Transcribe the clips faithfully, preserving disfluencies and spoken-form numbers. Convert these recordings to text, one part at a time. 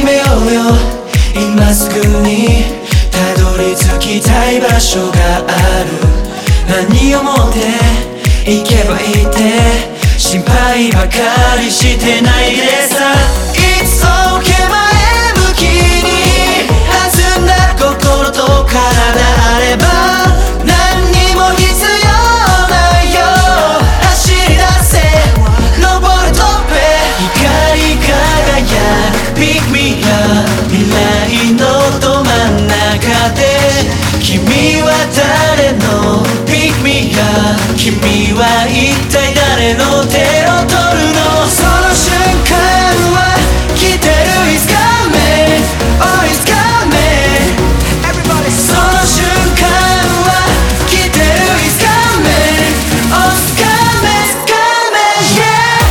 めようよ今すぐにたどり着きたい場所がある。何をもって行けばいいって心配ばかりしてないでさ。 It's okay 前向きに弾んだ心と体あれば何にも必要ないよ。走り出せ登るトップへ光り輝く Pick me up 未来のど真ん中で君は誰の Pick me up 君は一体誰の手を取るの。その瞬間は来てる It's coming Oh it's coming Everybody その瞬間は来てる It's coming Oh it's coming It's coming Yeah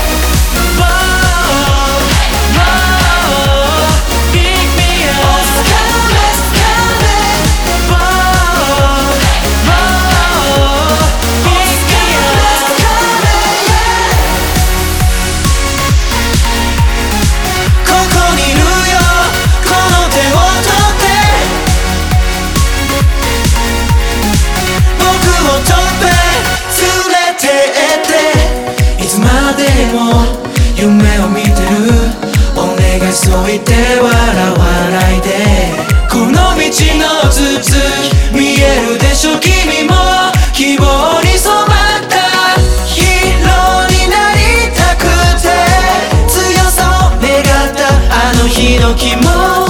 Whoa Whoa Pick me up Oh it's coming It's coming Whoa Whoa Pick me up It's coming Yeah ここにいるよこの手を取って僕をトップへ連れてっていつまでも夢を見てるお願いそう言って笑わないで。この道の続き見えるでしょ君も希望に染まったヒーローになりたくて強さを願ったあの日の気持ち